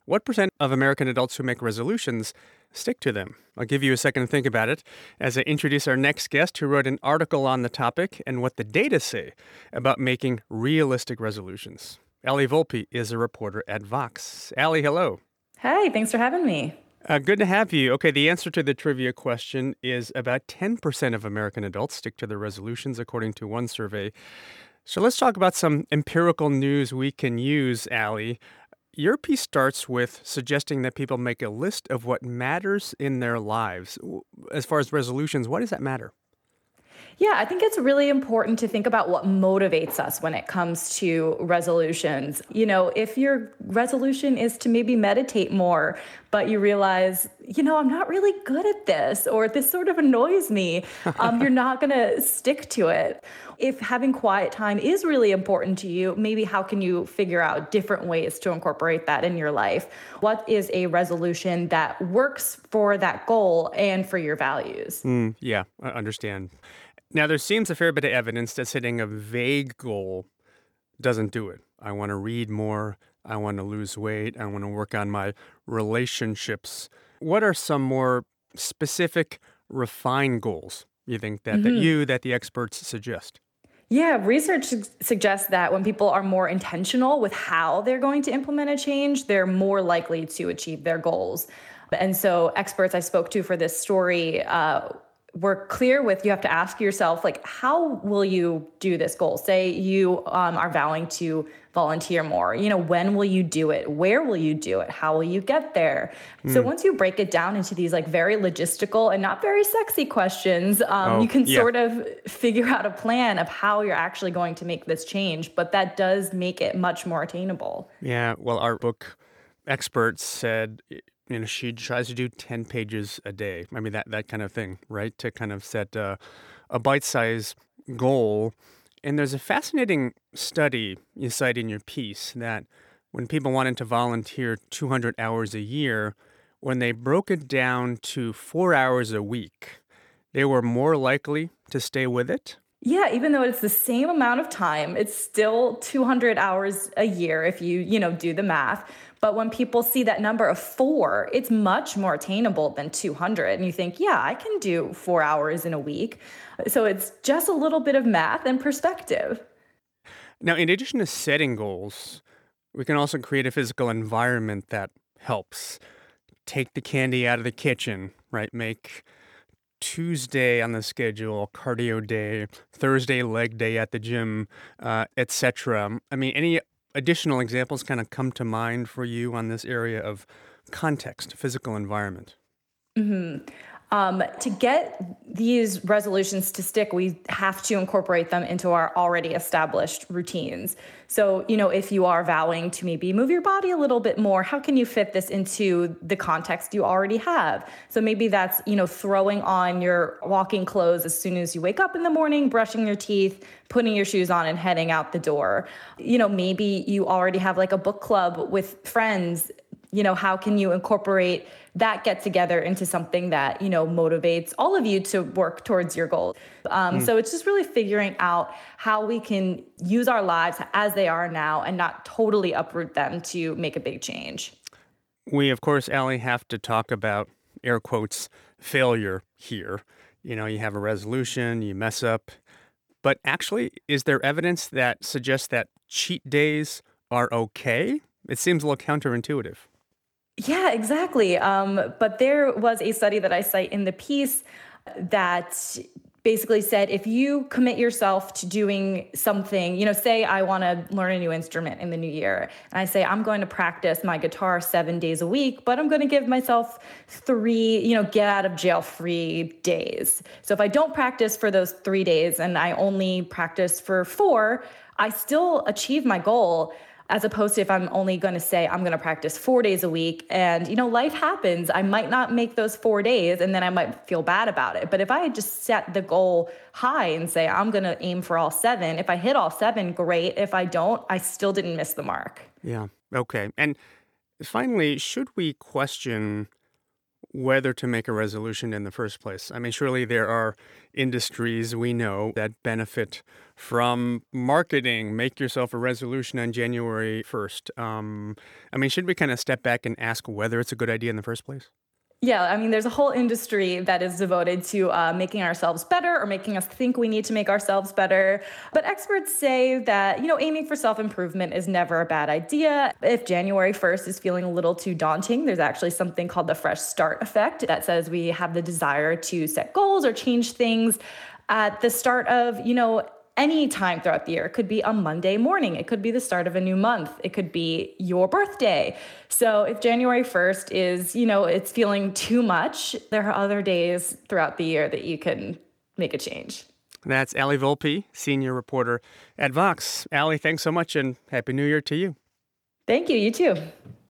What percent of American adults who make resolutions stick to them? I'll give you a second to think about it as I introduce our next guest who wrote an article on the topic and what the data say about making realistic resolutions. Ali Volpe is a reporter at Vox. Ali, hello. Hi, thanks for having me. Good to have you. Okay, the answer to the trivia question is about 10% of American adults stick to their resolutions, according to one survey. So let's talk about some empirical news we can use, Ali. Your piece starts with suggesting that people make a list of what matters in their lives. As far as resolutions, why does that matter? Yeah, I think it's really important to think about what motivates us when it comes to resolutions. If your resolution is to maybe meditate more, but you realize, I'm not really good at this, or this sort of annoys me, you're not going to stick to it. If having quiet time is really important to you, maybe how can you figure out different ways to incorporate that in your life? What is a resolution that works for that goal and for your values? Yeah, I understand. Now, there seems a fair bit of evidence that setting a vague goal doesn't do it. I want to read more. I want to lose weight. I want to work on my relationships. What are some more specific, refined goals you think that the experts suggest? Yeah, research suggests that when people are more intentional with how they're going to implement a change, they're more likely to achieve their goals. And so experts I spoke to for this story were clear with you have to ask yourself, like, how will you do this goal? Say you are vowing to volunteer more. When will you do it? Where will you do it? How will you get there? So once you break it down into these like very logistical and not very sexy questions, you can sort of figure out a plan of how you're actually going to make this change. But that does make it much more attainable. Yeah, well, our book expert said, she tries to do 10 pages a day. I mean, that kind of thing, right? To kind of set a bite-sized goal. And there's a fascinating study you cite in your piece that when people wanted to volunteer 200 hours a year, when they broke it down to 4 hours a week, they were more likely to stay with it. Yeah, even though it's the same amount of time, it's still 200 hours a year if you do the math. But when people see that number of 4, it's much more attainable than 200. And you think, yeah, I can do 4 hours in a week. So it's just a little bit of math and perspective. Now, in addition to setting goals, we can also create a physical environment that helps. Take the candy out of the kitchen, right? Make Tuesday on the schedule cardio day, Thursday leg day at the gym, etc. I mean, any additional examples kind of come to mind for you on this area of context, physical environment? To get these resolutions to stick, we have to incorporate them into our already established routines. So, if you are vowing to maybe move your body a little bit more, how can you fit this into the context you already have? So maybe that's, throwing on your walking clothes as soon as you wake up in the morning, brushing your teeth, putting your shoes on and heading out the door. Maybe you already have like a book club with friends. How can you incorporate that get together into something that, motivates all of you to work towards your goals? So it's just really figuring out how we can use our lives as they are now and not totally uproot them to make a big change. We, of course, Ali, have to talk about, air quotes, failure here. You have a resolution, you mess up. But actually, is there evidence that suggests that cheat days are okay? It seems a little counterintuitive. Yeah, exactly. But there was a study that I cite in the piece that basically said if you commit yourself to doing something, say I want to learn a new instrument in the new year, and I say I'm going to practice my guitar 7 days a week, but I'm going to give myself 3, get out of jail free days. So if I don't practice for those 3 days and I only practice for 4, I still achieve my goal. As opposed to if I'm only going to say I'm going to practice 4 days a week and, life happens. I might not make those 4 days and then I might feel bad about it. But if I just set the goal high and say I'm going to aim for all 7, if I hit all 7, great. If I don't, I still didn't miss the mark. Yeah. Okay. And finally, should we question whether to make a resolution in the first place? I mean, surely there are industries we know that benefit from marketing. Make yourself a resolution on January 1st. I mean, should we kind of step back and ask whether it's a good idea in the first place? Yeah, I mean, there's a whole industry that is devoted to making ourselves better or making us think we need to make ourselves better. But experts say that, aiming for self improvement is never a bad idea. If January 1st is feeling a little too daunting, there's actually something called the fresh start effect that says we have the desire to set goals or change things at the start of, any time throughout the year. It could be a Monday morning. It could be the start of a new month. It could be your birthday. So if January 1st is, it's feeling too much, there are other days throughout the year that you can make a change. That's Allie Volpe, senior reporter at Vox. Allie, thanks so much and Happy New Year to you. Thank you. You too.